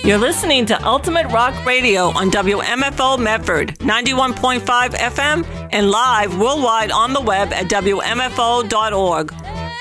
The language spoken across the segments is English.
You're listening to Ultimate Rock Radio on WMFO Medford, 91.5 FM, and live worldwide on the web at WMFO.org.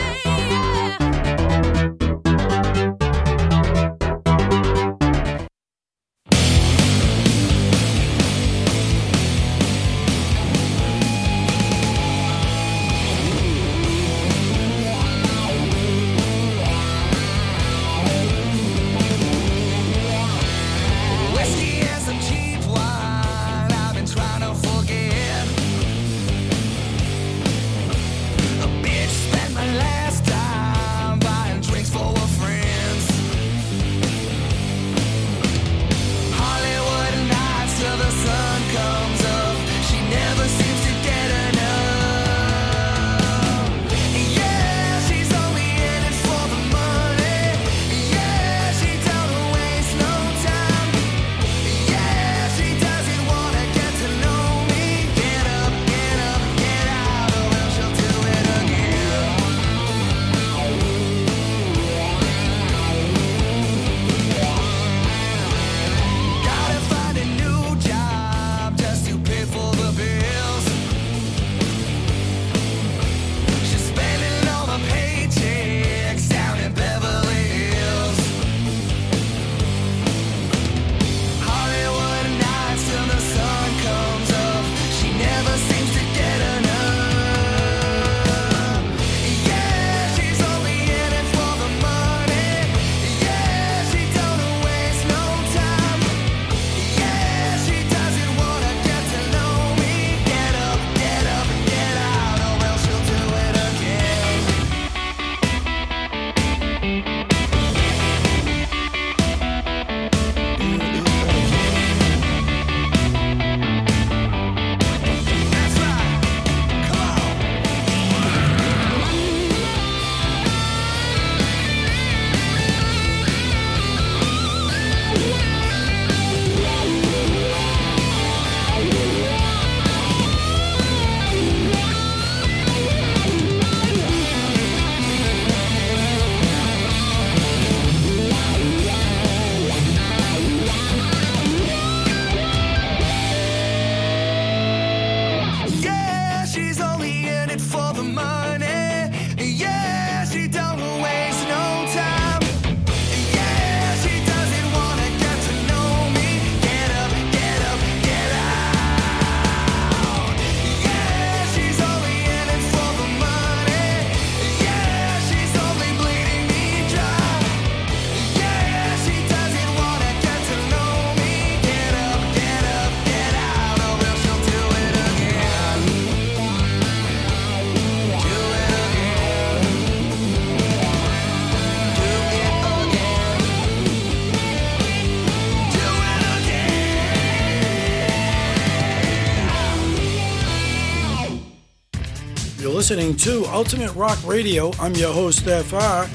Listening to Ultimate Rock Radio. I'm your host, FR,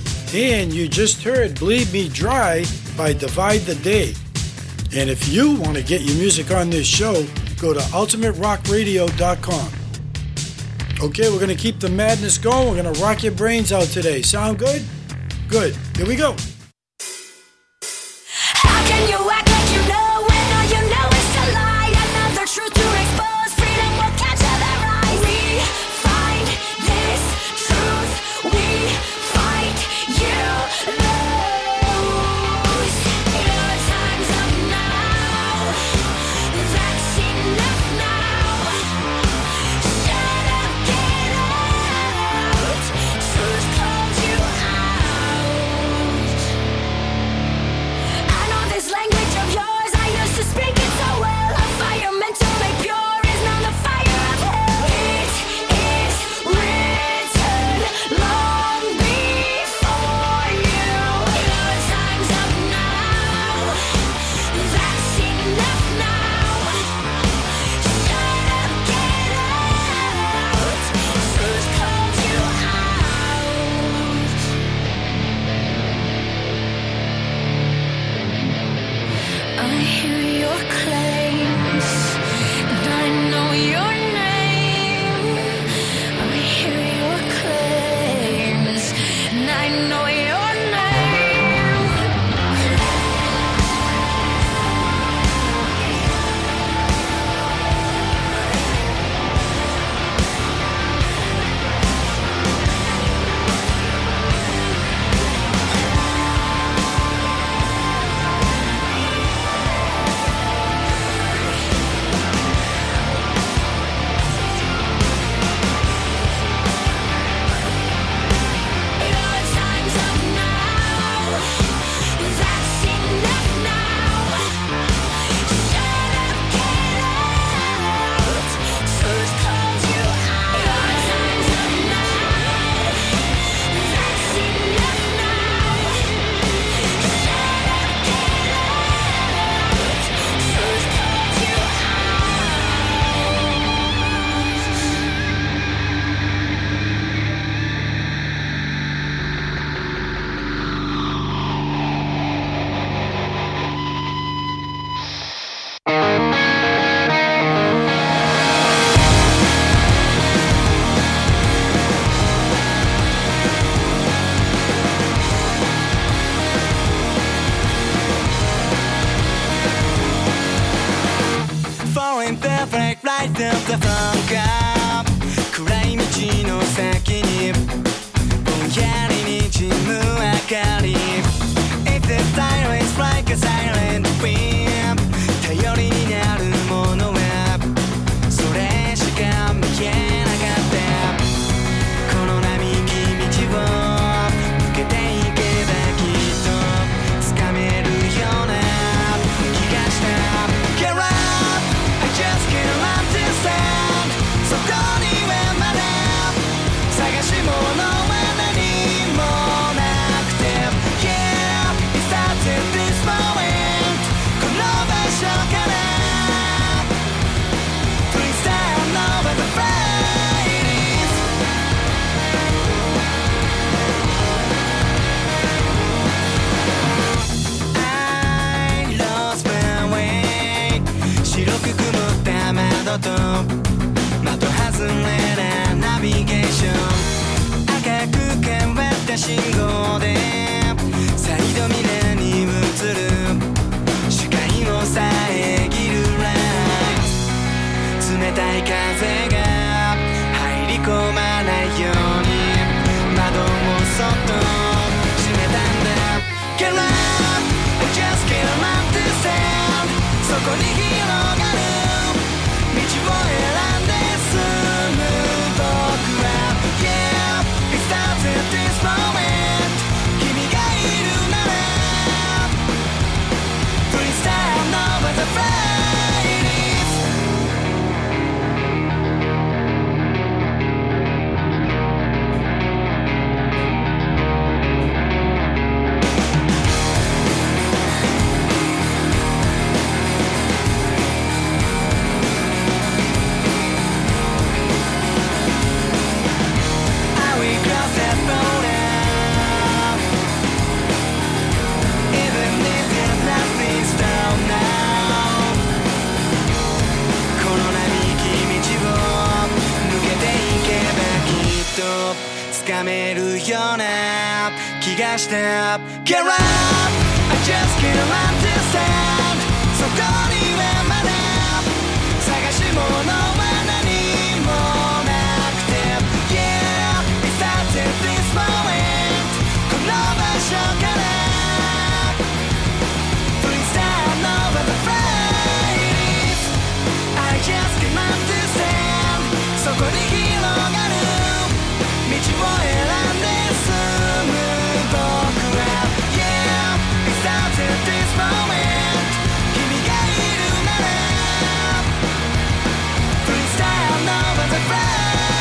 and you just heard Bleed Me Dry by Divide the Day. And if you want to get your music on this show, go to ultimaterockradio.com. Okay, we're going to keep the madness going. We're going to rock your brains out today. Sound good? Good. Here we go. How can you act like you know when all you know is to lie? Another truth to expose. Freedom will catch that rise. We find this truth. We fight. You lose. Your time's up now. That's enough now. Shut up, get out. Truth calls you out. the phone call 暗い道の先にぼんやりにじむ明かり If the silence like a silent wind 頼りになるものはそれしか見えなかったこの並木道を抜けていけばきっと掴めるような気がした Get up, I just can't understand そこにはまだ探し物は何もなくて Yeah, it starts at this moment この場所から Please stand over the fires I lost my way 白く曇った窓と的外れなナビゲーション赤く変わった信号でサイドミラーに映る視界を遮るライト冷たい風が入り込まないように窓をそっと閉めたんだ Get up, I just can't understand そこに広がる道を選んで進む僕は Yeah, it starts at this moment 君がいるなら Please stand over the fires I will cross that border Even if there's nothing down now この並木道を抜けていけばきっと掴めるような気がした Get up, I just can't understand そこにはまだ探し物は何もなくて Yeah, it starts at this moment この場所から Please stand over the fires I just can't understand そこに広がる道を選んで進む僕は Yeah, it starts at this moment 君がいるなら Please stand over the fires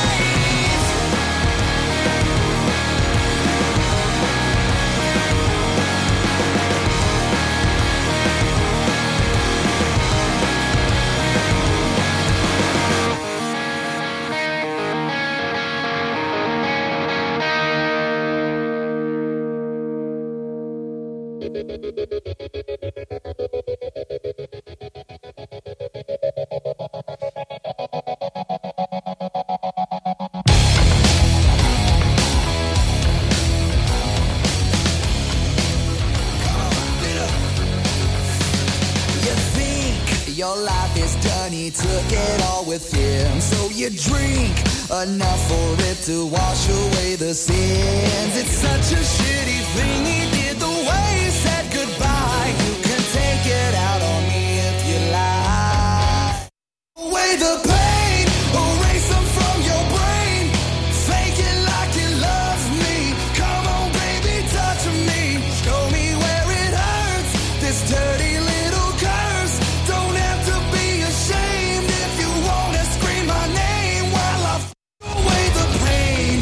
You think your life is done, he took it all with him. So you drink enough for it to wash away the sins. It's such a shitty thing he did, the way he said goodbye. You can take it out on me if you lie. Away the pain, erase them from your brain. Fake it like you love me. Come on, baby, touch me. Show me where it hurts. This dirty little curse. Don't have to be ashamed if you wanna scream my name while I away the pain.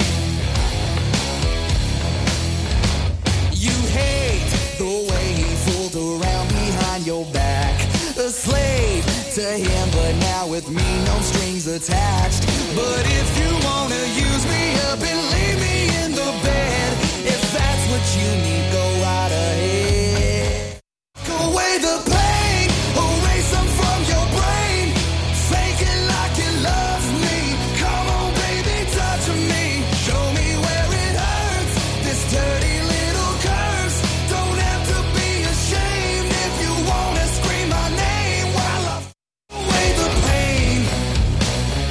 You hate the way he fooled around behind your back. A slave to him, but now with me, no strings attached. But if you wanna use me up and leave me in the bed, if that's what you need, go right ahead. Go away the pain, erase them from your brain. Fake it like you love me. Come on, baby, touch me. Show me where it hurts. This dirty little curse. Don't have to be ashamed if you wanna scream my name while I away the pain.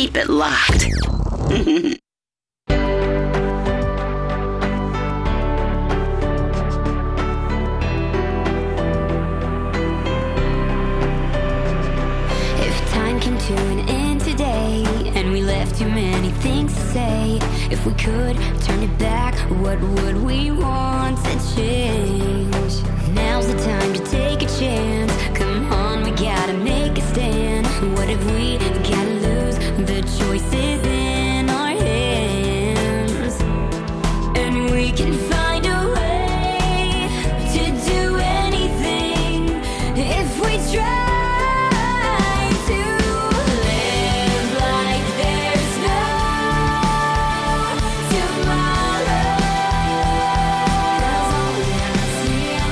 keep it locked. If time came to an end today and we left too many things to say, if we could turn it back, what would we want to change? Now's the time to take a chance. Come on, we gotta make a stand. What if we gotta lose? The choice is in our hands, and we can find a way to do anything if we try. Yeah.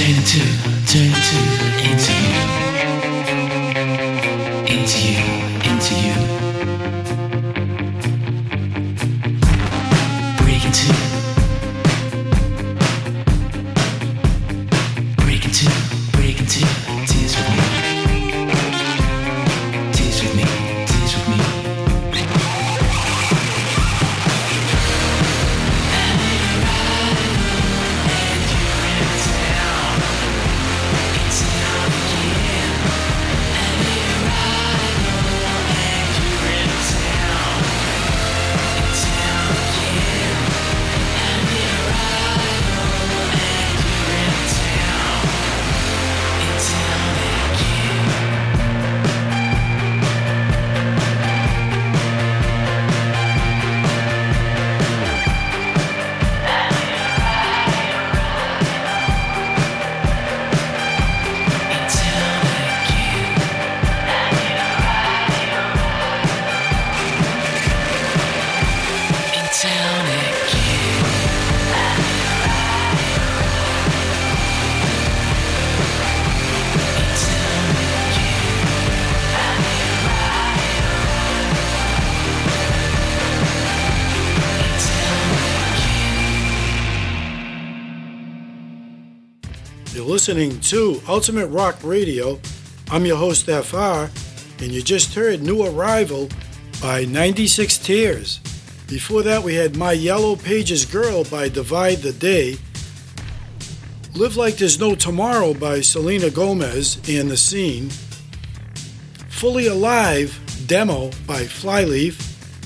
You're listening to Ultimate Rock Radio. I'm your host, FR, and you just heard New Arrival by 96 Tears. Before that, we had My Yellow Pages Girl by Divide the Day, Live Like There's No Tomorrow by Selena Gomez and The Scene, Fully Alive Demo by Flyleaf,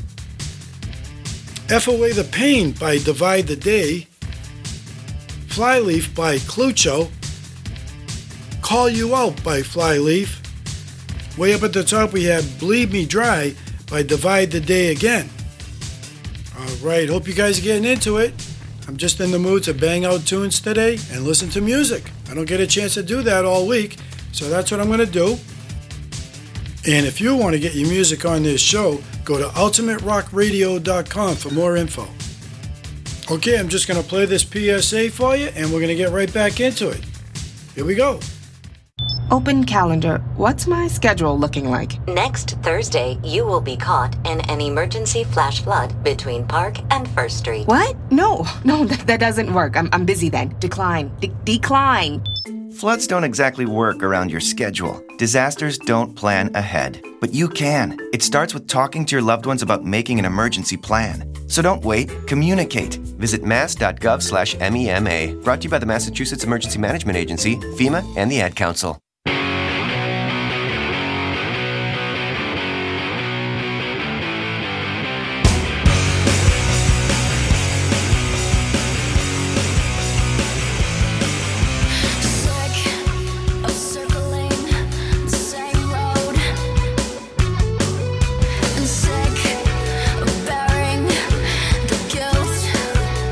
F Away the Pain by Divide the Day, Flyleaf by Clucho, Call You Out by Flyleaf. Way up at the top we have Bleed Me Dry by Divide the Day again. Alright, hope you guys are getting into it. I'm just in the mood to bang out tunes today and listen to music. I don't get a chance to do that all week, so that's what I'm going to do. And if you want to get your music on this show, go to ultimaterockradio.com for more info. Okay, I'm just going to play this PSA for you, and we're going to get right back into it. Here we go. Open calendar. What's my schedule looking like? Next Thursday, you will be caught in an emergency flash flood between Park and First Street. What? No, that doesn't work. I'm busy then. Decline. Decline. Floods don't exactly work around your schedule. Disasters don't plan ahead. But you can. It starts with talking to your loved ones about making an emergency plan. So don't wait. Communicate. Visit mass.gov/MEMA. Brought to you by the Massachusetts Emergency Management Agency, FEMA, and the Ad Council.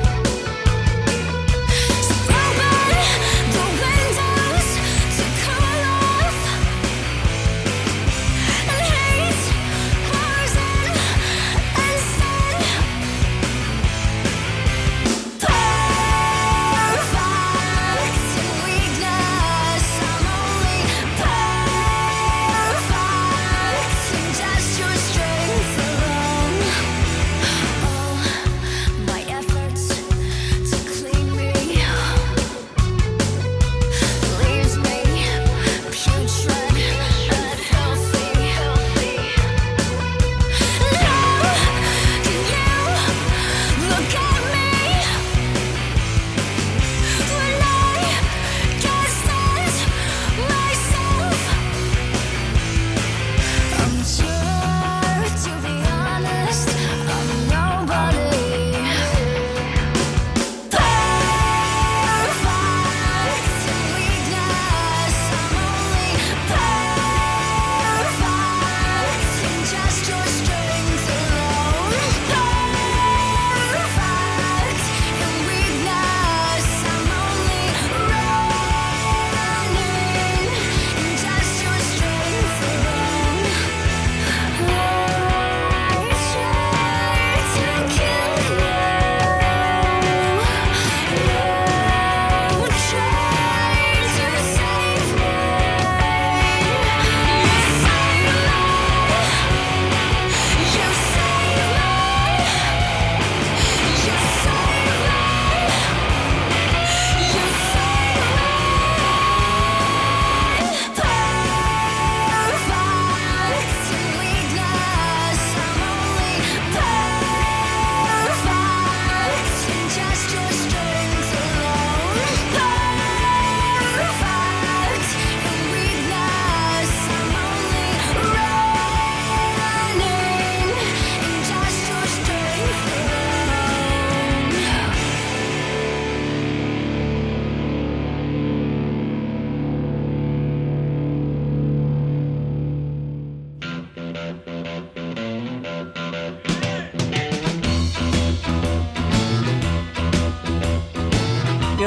Come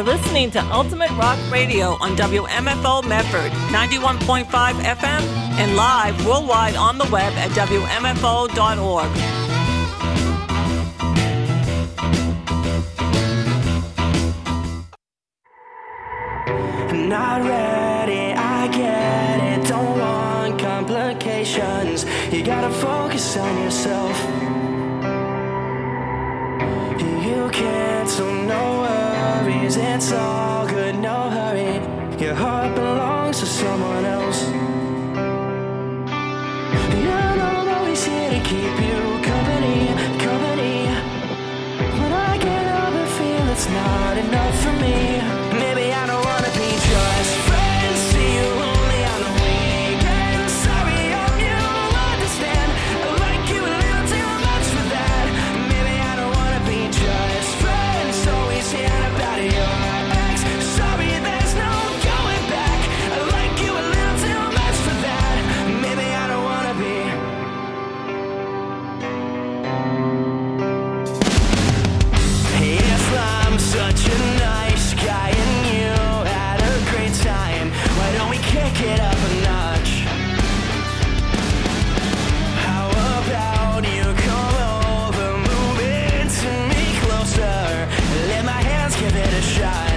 listening to Ultimate Rock Radio on WMFO Medford, 91.5 FM, and live worldwide on the web at WMFO.org. Not ready, I get it. Don't want complications. You gotta focus on yourself. You can't, so no worries. It's all good, no hurry. Your heart belongs to someone else. You know I'm always here to keep you company. But I can't help but feel it's not enough for me. Maybe I don't wanna be just friends. See you only on the weekend. Sorry, hope you understand. I like you a little too much for that. Maybe I don't wanna be just friends. Always hearing about your ex. Sorry, there's no going back. I like you a little too much for that. Maybe I don't wanna be. If I'm such a nice guy and you had a great time, why don't we kick it up a notch? How about you come over, move into me closer, let my hands give it a shot.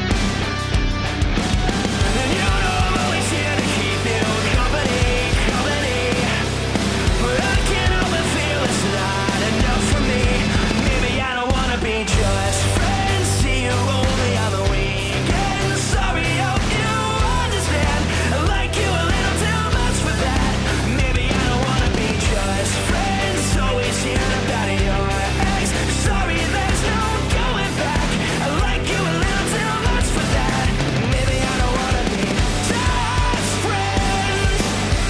You know I'm always here to keep you company. But I can't help but feel it's not enough for me. Maybe I don't wanna be just friends. See you only on the weekend. Sorry, hope you understand. I like you a little too much for that. Maybe I don't wanna be just friends. Always hearing about your ex. Sorry, there's no going back. I like you a little too much for that. Maybe I don't wanna be just friends.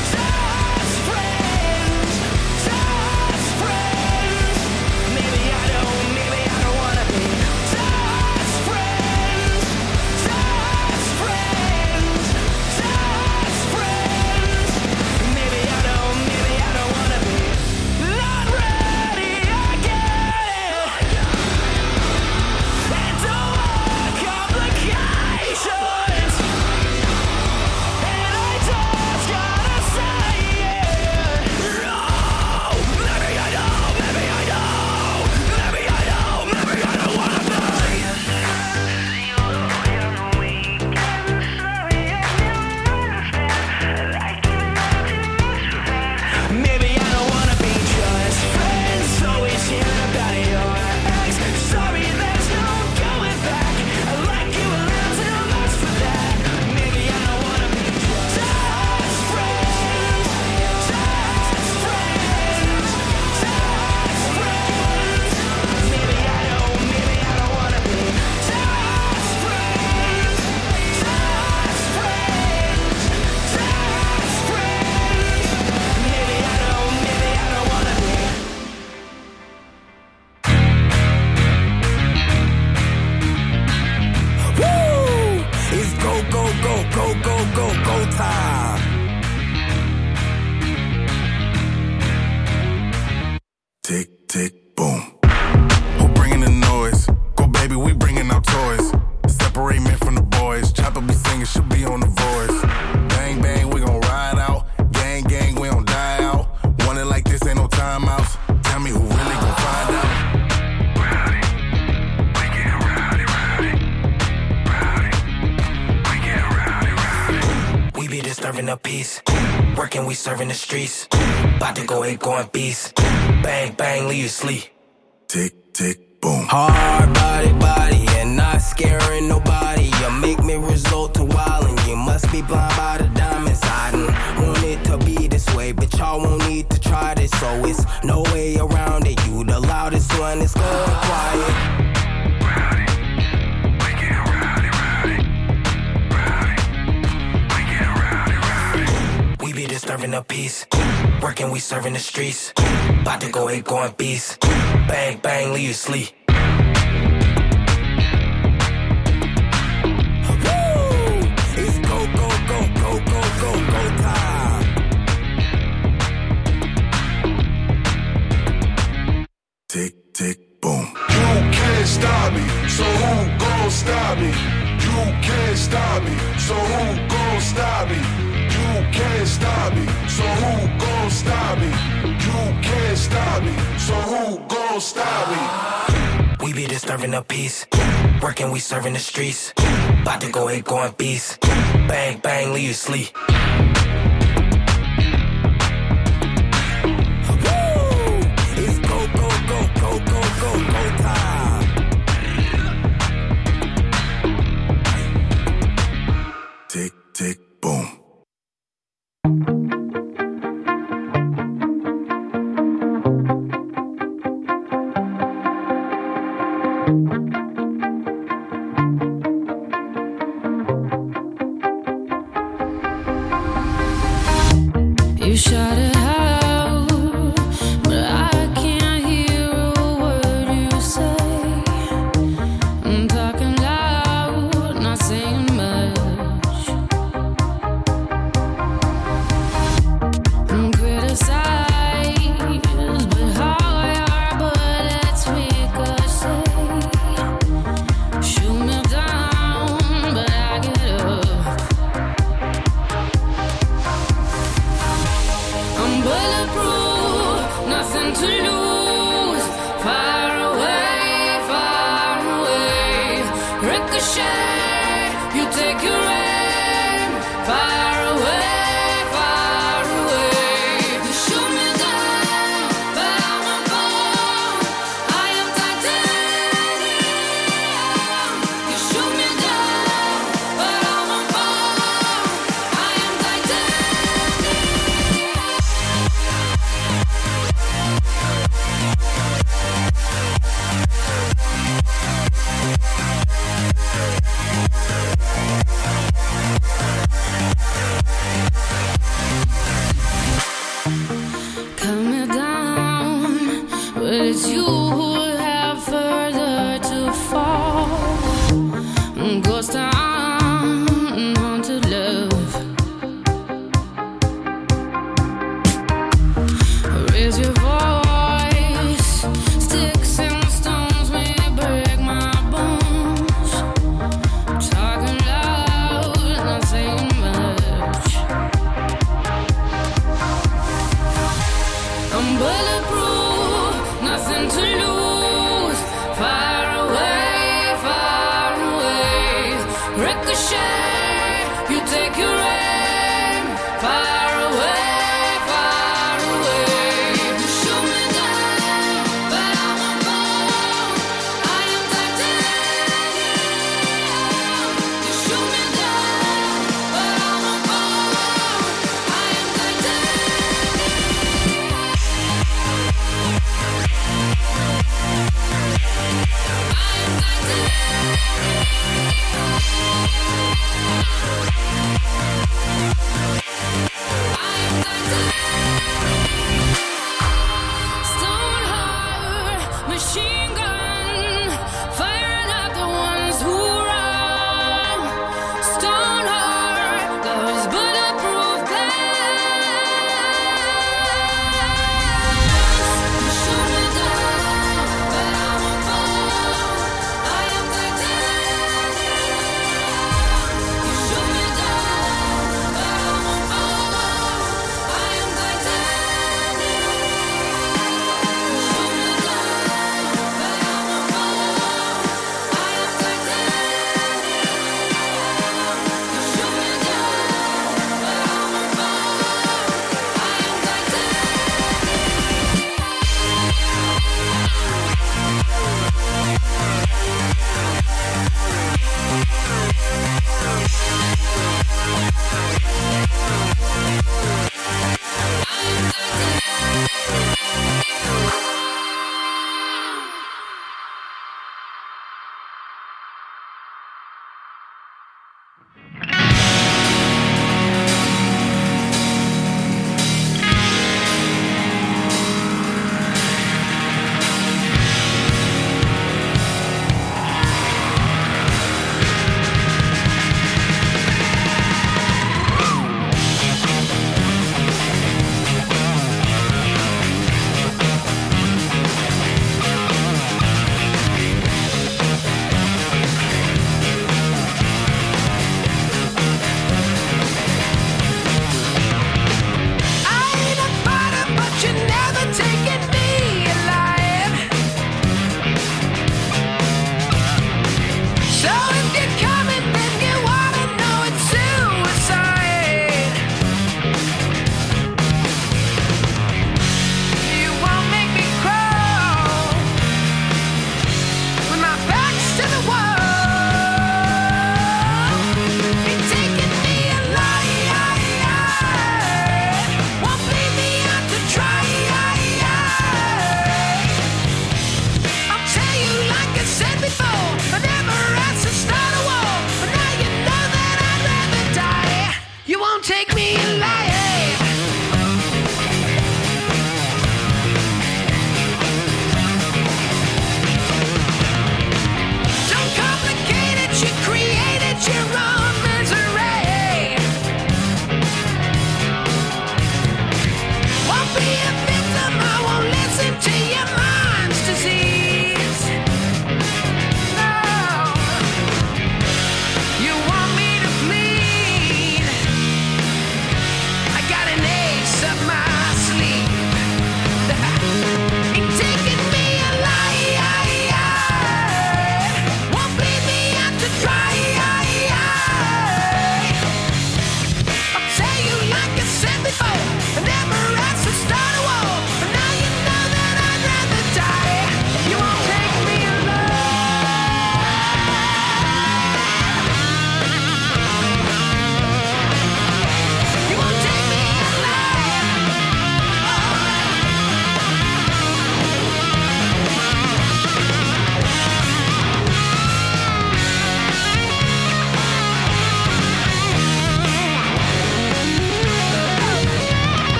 Maybe I don't wanna be just friends. Maybe I don't wanna be. Not ready, I get it. And don't want complications. And I just gotta say it. No, maybe I don't wanna be. Maybe I don't wanna be just friends. Always hearing about your ex. Sorry, there's no going back. I like you a little too much for that. Maybe I don't wanna be just friends. Maybe I don't wanna be just friends. Maybe I don't wanna be. Woo! It's go time. Tick, tick, boom. Who bringing the noise? Go baby, we bringing our toys. Separate men from the boys. Chopper be singing, should be on the voice. Bang, bang, we gon' ride out. Gang, gang, we don't die out. Want it like this, ain't no timeouts. Tell me who really gon' find out. We be disturbing the peace. Working, we serving the streets. About to go ape, going beast. Bang, bang, leave you sleep. Tick, tick, boom. Hard body, and not scaring nobody. You make me resort to wildin'. You must be blind by the diamonds. I done want it to be this way, but y'all won't need to try this, so it's no way around it. You the loudest one, it's going quiet. We be disturbing the peace. Working, we serving the streets. About to go ape, going beast. Bang, bang, leave you sleep. It's go time. Tick, tick, boom. You can't stop me, so who gon' stop me? stop me. You can't stop me. So who gon' stop me? We be disturbing the peace. Working, we serving the streets. About to go 8 going beast. Bang, bang, leave you sleep. It's go, go, go, go, go, go, go time. Tick, tick, boom. You shot it out, but I can't hear a word you say. I'm talking loud, not saying much. I'm criticized, but how your bullets ricochet. Shoot me down, but I get up. I'm bulletproof, nothing to lose. Far away, ricochet. You take your aim. Far away. You shoot me down, but I won't fall. I am titanium. You shoot me down, but I won't fall. I am titanium. Cut me down, but it's you who have further to fall. Ghost town, haunted love. Raise your voice, sticks and stones may break my bones. Talking loud, not saying much. I'm bulletproof, nothing to lose. Far away, ricochet. You take your aim. Far away. You shoot me down, but I won't fall. I am titanium. You shoot me down, but I won't fall. I am titanium. I am titanium.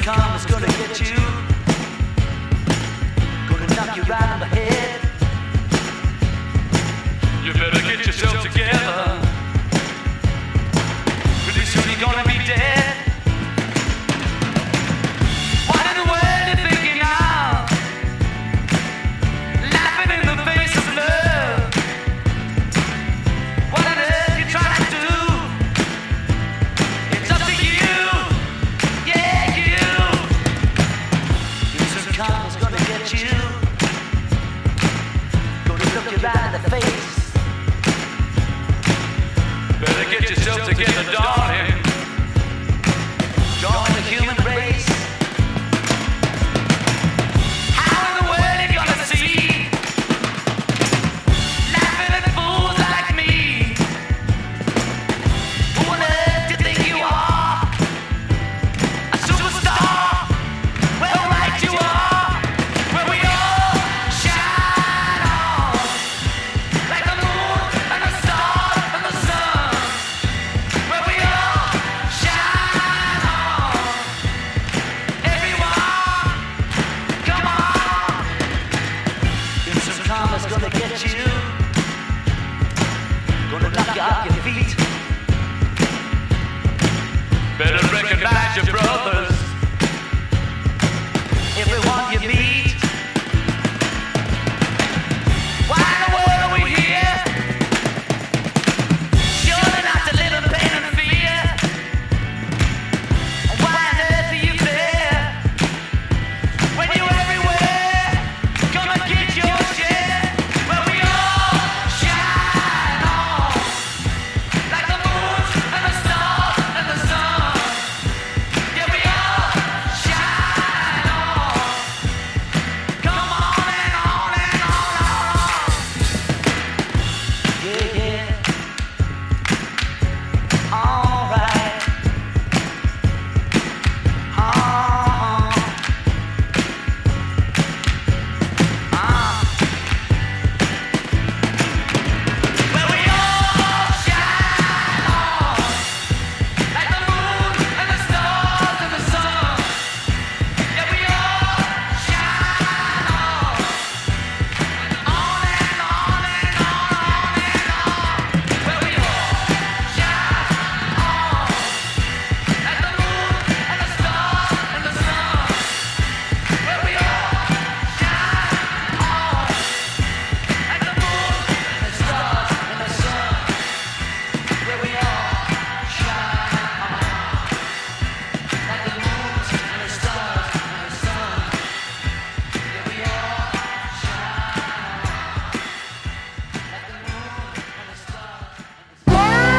karma's gonna get you. Gonna knock you right on the head. You better get yourself together. Pretty soon you're gonna be dead. What in the world you thinking of? Laughing in the face of love. What on earth you trying to do? It's up to you. Yeah, you. Some karma's gonna get you. Gonna look you right in the face. Better get yourself together, darling. Join the human race. How in the world you gonna see? Laughing at fools like me. Who on earth do you think you are? A superstar? Well, right you are. Where we all shine on. Like the moon and the stars and the sun. Where we all shine on. Everyone, come on. If some karma's gonna get you, gonna knock you off your feet. Better recognize your brothers. Everyone you meet. Why in the world are we here? Surely not to live in pain and fear. Why on earth are you there? When you're everywhere, come and get your share. Where we all shine on. Like the moon and the stars and the sun. Yeah, we all shine on. Come on and on and on and on. Yeah, yeah. All right. Where we all shine on. Like the moon and the stars and the sun. Yeah, we all shine on. On and on and on and on. Where we all shine on. Like the moon and the stars and the sun. Where we all shine on. Like the moon and the stars and the sun. Where we all shine on. Like the moon and the stars and the sun. Yeah, we all shine on. Like the moon and the stars.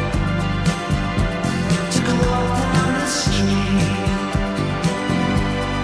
To go walk down the street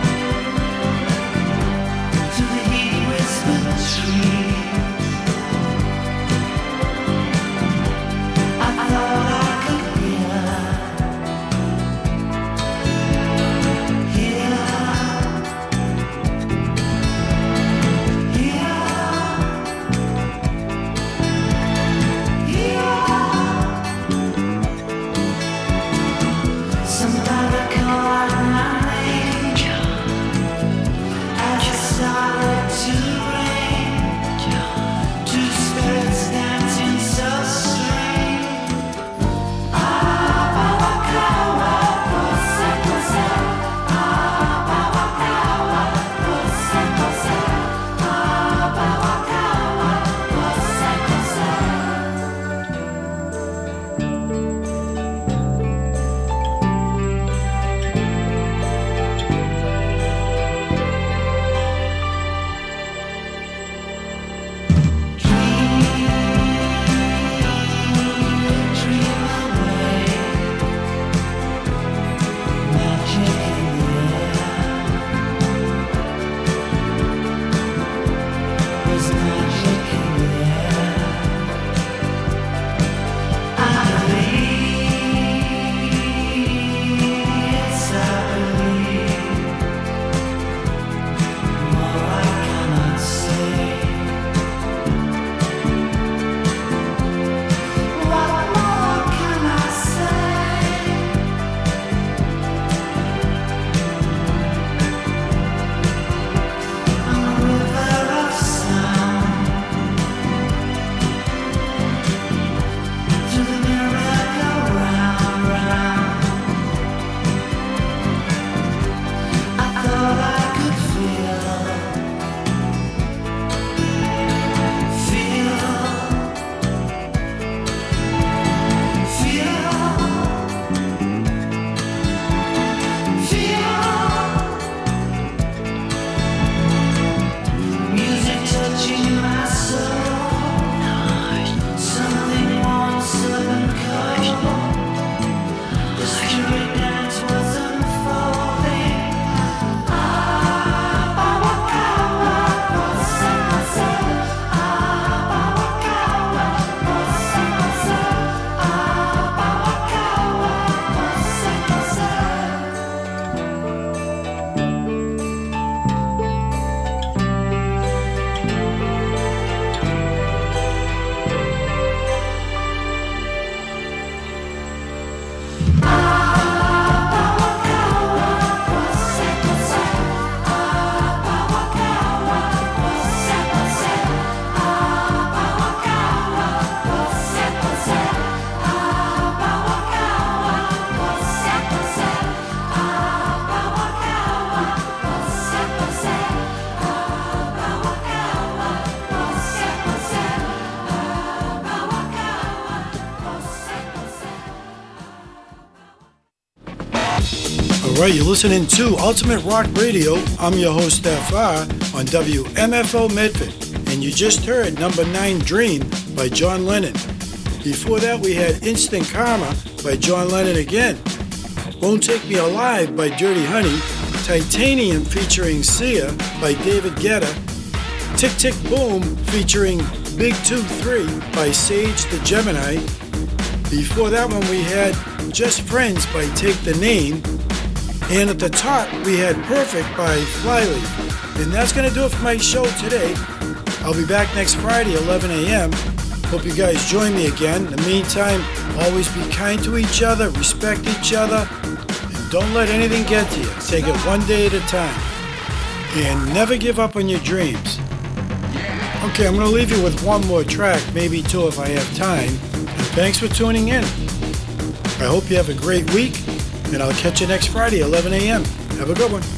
right, you're listening to Ultimate Rock Radio. I'm your host, FR, on WMFO Medford. And you just heard number 9, Dream, by John Lennon. Before that, we had Instant Karma by John Lennon again. Won't Take Me Alive by Dirty Honey. Titanium featuring Sia by David Guetta. Tick Tick Boom featuring Big 2-3 by Sage the Gemini. Before that one, we had Just Friends by Take the Name. And at the top, we had Perfect by Flyleaf. And that's going to do it for my show today. I'll be back next Friday, 11 a.m. Hope you guys join me again. In the meantime, always be kind to each other, respect each other, and don't let anything get to you. Take it one day at a time. And never give up on your dreams. Okay, I'm going to leave you with one more track, maybe two if I have time. And thanks for tuning in. I hope you have a great week, and I'll catch you next Friday, 11 a.m. Have a good one.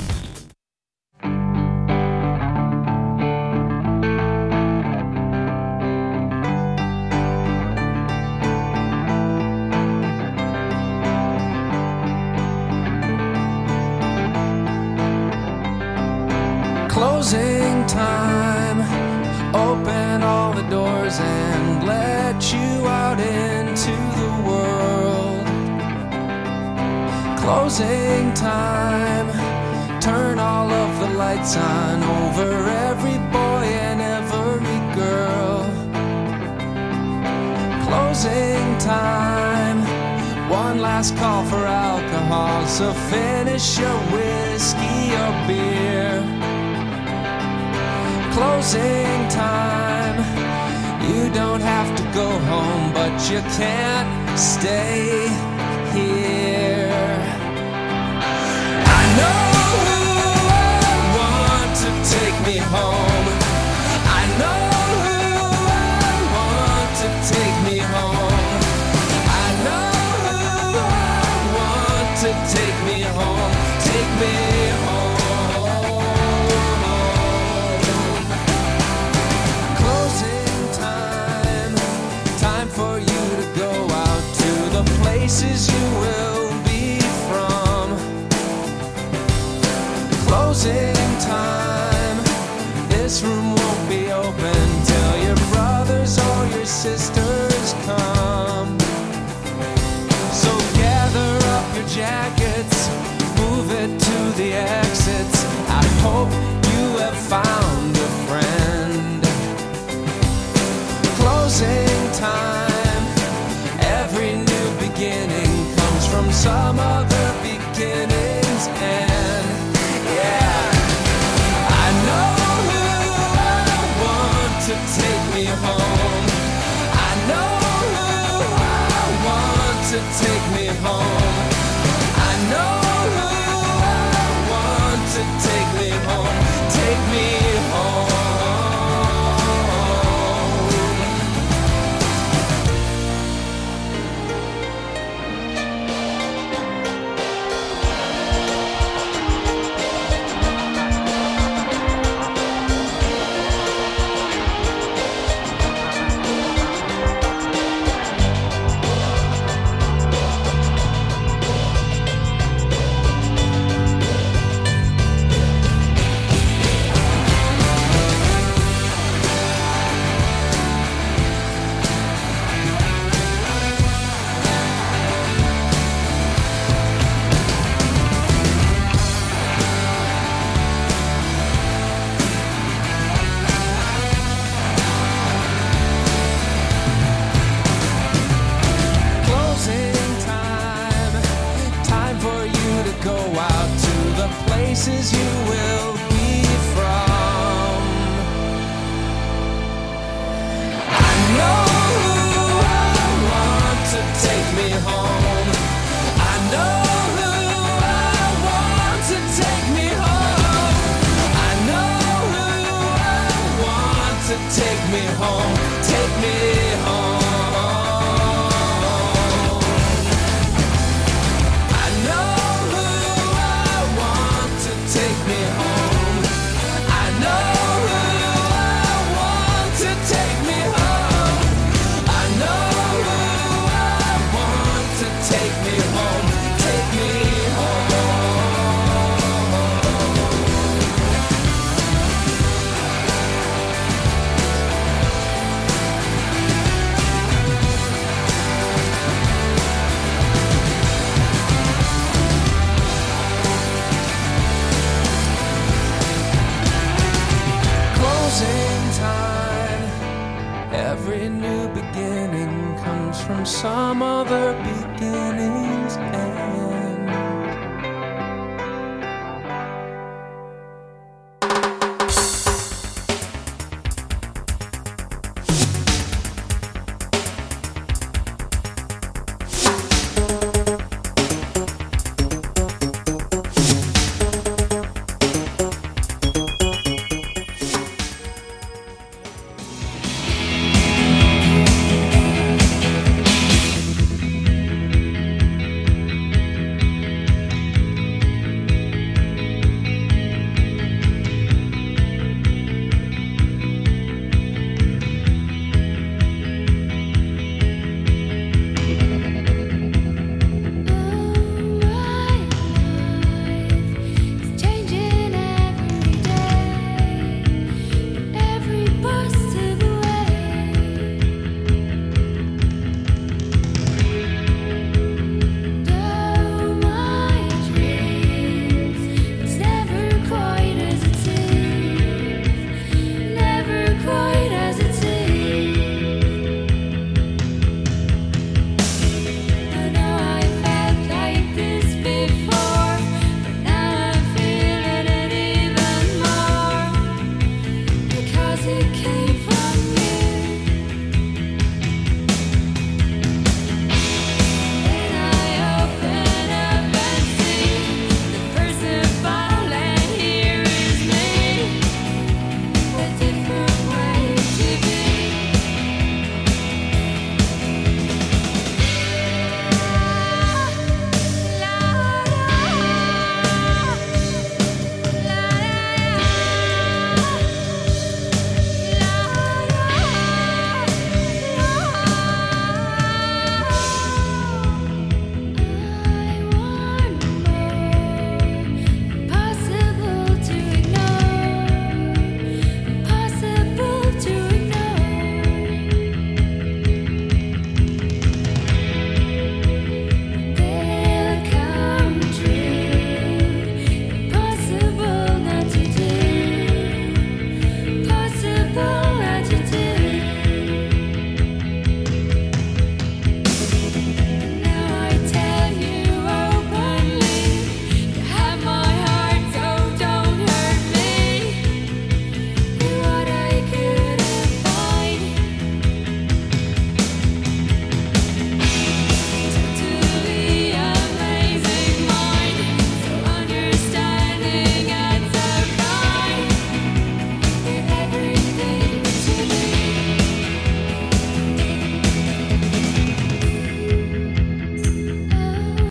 Closing time, open all the doors and let you out into the world. Closing time, turn all of the lights on over every boy and every girl. Closing time, one last call for alcohol, so finish your whiskey or beer. Closing time, you don't have to go home, but you can't stay here. I know who I want to take me home. I know who I want to take me home. I know who I want to take me home. Take me home. For you to go out to the places you will be from. Closing time, this room won't be open till your brothers or your sisters come. So gather up your jackets, move it to the exits. I hope you have found a friend. Closing time, every new beginning comes from some other beginning's end. Yeah, I know who I want to take me home. I know who I want to take me home. I know who I want to take me home. Take me home. Places you will be from. I know who I want to take me home. I know who I want to take me home. I know who I want to take me home. Take me home. I know who I want to take me home. closing time. Every new beginning comes from some other beginning's end.